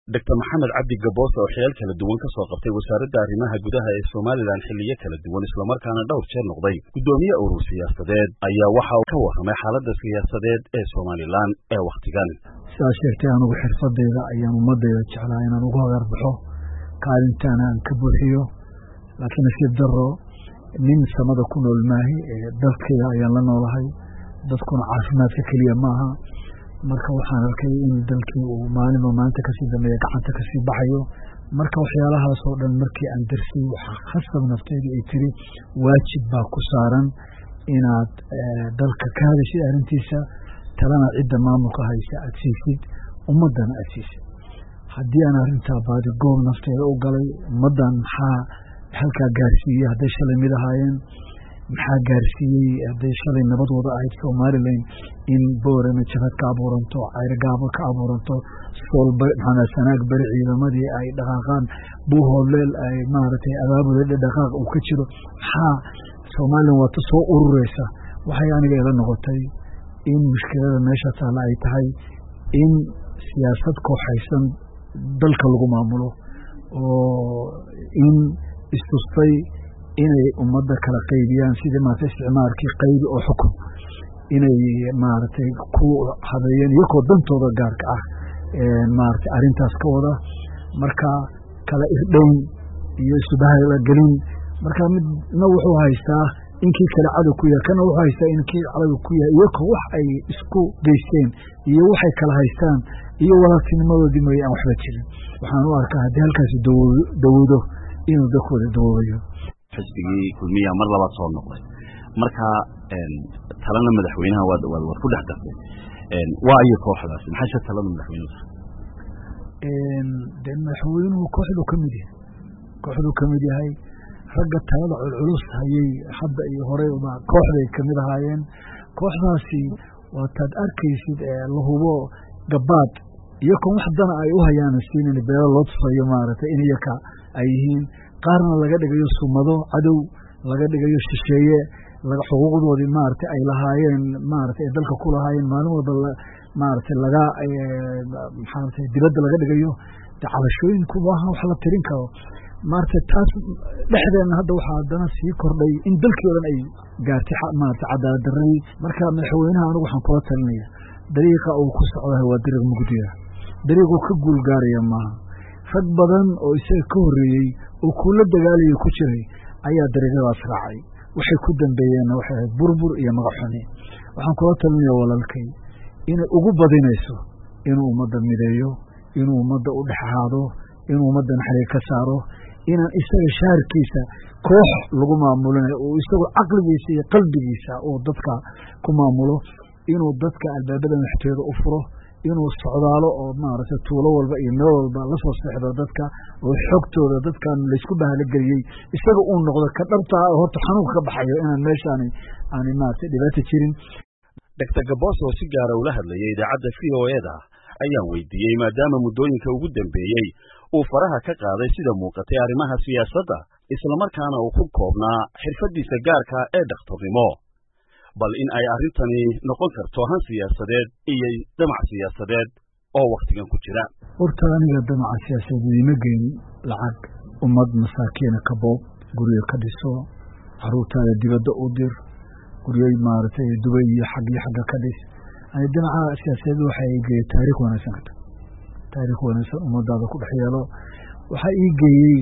Dr. Maxamed Cabdi Gaboos oo xeel kala duwan ka soo qabtay wasaaradda arrimaha gudaha ee Soomaaliland xilliyo kala duwan isla markaana dhowr jeer noqday gudoomiye urur siyaasadeed ayaa waxa uu ka warramay xaaladda siyaasadeed ee Soomaaliland ee waqtigan. Sidaas sheegtay anigu xirfadeyda ayaan ummadeyda jeclaa inaan uga hogaarbaxo kaalintaan aan ka buuxiyo laakiin nasiib darro nin samada ku nool maahi dalkayga ayaan la noolahay dadkuna caafimaadka keliya maaha marka waxaan arkay in dalkii uu maalinba maanta kasii dambeeya gacanta kasii baxayo marka waxyaalahaas oo dhan markii aan darsay waxaa khasab naftayda ay tiri waajib baa ku saaran inaad dalka ka hadashid arrintiisa talana cidda maamulka haysa aad siisid ummaddana aad siisid haddii aan arrintaa baadi goob nafteyda u galay ummaddan maxaa halkaa gaarsiiyey hadday shalay mid ahaayeen maxaa gaarsiiyey hadday shalay nabadooda ahayd Somaliland in boorama jabad ka abuuranto cayrgaabo ka abuuranto sanaag bari ciidamadii ay dhaqaaqaan buuhooleel ay maaragtay abaabulada dhaqaaq uu ka jiro maxaa Somaliland waa ta soo urureysa waxay aniga ila noqotay in mushkilada meesha taala ay tahay in siyaasad kooxaysan dalka lagu maamulo oo in istustay inay ummadda kala qaybiyaan sidii maaragtay isticmaalkii qaybi oo xukun inay maaragtay ku habeeyeen iyagoo dantooda gaarka ah maaragtay arrintaas ka wada marka kala irdhayn iyo isbahayla gelin marka midna wuxuu haystaa inkii kala cadow ku yahay kana wuxuu haystaa inkii cadow ku yahay iyagoo wax ay isku geysteen iyo waxay kala haystaan iyo walaatinimadoodii mooy aan waxba jirin waxaan u arkaa haddii halkaasi dawoodo inuu dadkooda dawoobayo xisbigii kulmiya mar labaad soo noqday marka talana madaxweynaha waa ku dhex dartay waa ay kooxdaas maxay talada madaxweynaha madaxweynuhu kooxdu ka mid yahay ragga talada culculus hayay hadda iyo horey uma kooxday ka mid ahaayeen kooxdaasi waa taad arkaysid la hubo gabaad iyo kon wax dana ay u hayaan siin beelo loo tusayo maaragtay in iyaka ay yihiin qaarna laga dhigayo sumado cadow laga dhigayo shisheeye laga xuquuqdoodii maaragtay ay lahaayeen maaragtay dalka ku lahaayeen maalin walba maaragtay laga maxaatay dibadda laga dhigayo cabashooyinku maaha wax la tirin karo maaragtay taas dhexdeena hadda waxaa haddana sii kordhay in dalkii o dhan ay gaartay maaragtay cadaalad darradii marka madaxweynaha anigu waxaan kula talinaya dariiqa uu ku socdahay waa dariiq mugdiya dariiquu ka guulgaaraya maaha rag badan oo isaga ka horreeyey oo kuula dagaalaya ku jiray ayaa dariiqadaas raacay waxay ku dambeeyeenna waxay ahayd burbur iyo magaxxuni waxaan kula talinaya walaalkay inay ugu badinayso inuu ummadda mideeyo inuu ummadda u dhex ahaado inuu ummadda naxariir ka saaro inaan isaga shaarkiisa koox lagu maamulinayo oo isagu caqligiisa iyo qalbigiisa oo dadka ku maamulo inuu dadka albaabada madaxtooyada u furo inuu socdaalo oo maaragtay tuulo walba iyo meel walba la soo seexdo dadka oo xogtooda dadkan laysku bahalageliyey isaga uu noqdo ka dhabtaa horta xanuunka ka baxayo inaan meeshaani aanay maaragtay dhibaato jirin. Dr. Gaboos oo si gaara ula hadlayay idaacadda VOA-da ayaan weydiiyey maadaama muddooyinka ugu dambeeyey uu faraha ka qaaday sida muuqatay arrimaha siyaasadda islamarkaana uu ku koobnaa xirfadiisa gaarka ee dhakhtarnimo bal in ay arrintani noqon karto han siyaasadeed iyo damac siyaasadeed oo waqtigan ku jira. horta aniga damaca siyaasadeed ima geyn lacag ummad masaakiina ka boob guryo ka dhiso caruurtaada dibadda u dir guryo maaragtay Dubai iyo xagga ka dhis ay damaca siyaasadeed waxay geeyay taariikh wanaagsan ummadaada ku dhex yeelo waxaa ii geeyey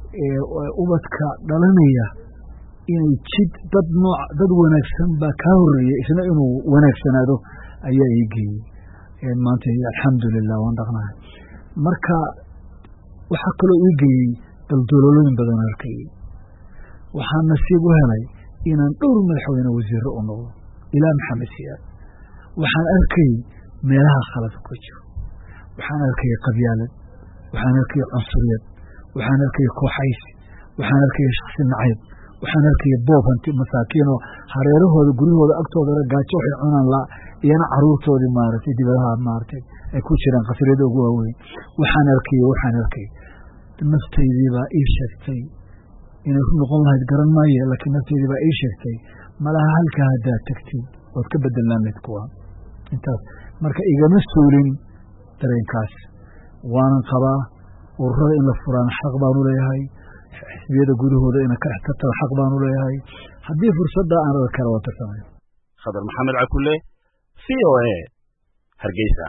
ubadka dhalanaya inay jid dad wanaagsan baa kaa horreeyay isna inuu wanaagsanaado ayaa ii geeyey maanta alxamdulilah waan dhaqnahay marka waxaa kaloo ii geeyey daldololooyin badan arkay waxaan nasiib u helay inaan dhowr madaxweyne wasiiro u noqdo ilaa maxamed siyaad waxaan arkay meelaha khaladka ku jiro waxaan arkay qabyaalad waxaan arkay cunsuriyad waxaan arkay kooxaysi waxaan arkay shakhsi nacayb waxaan arkay boob hanti masaakiin oo hareerahooda guryahooda agtooda gaajo waxay cunaan la iyana caruurtoodii maaragtay dibadaha maaragtay ay ku jiraan qasriyada ugu waaweyn waxaan arkay naftaydii baa ii sheegtay inay ku noqon lahayd garan maayo laakiin naftaydii baa ii sheegtay malaha halkaa haddaad tagtid ood ka bedelnaa mid kuwa intaas marka igama suulin dareenkaas waanan qabaa ururada in la furaan xaq baanu leeyahay xisbiyada gudahooda ina ka tartan xaq baanu leeyahay haddii fursadda aan kala wada tarsanayo Khadar Maxamed Cakulle VOA Hargeysa.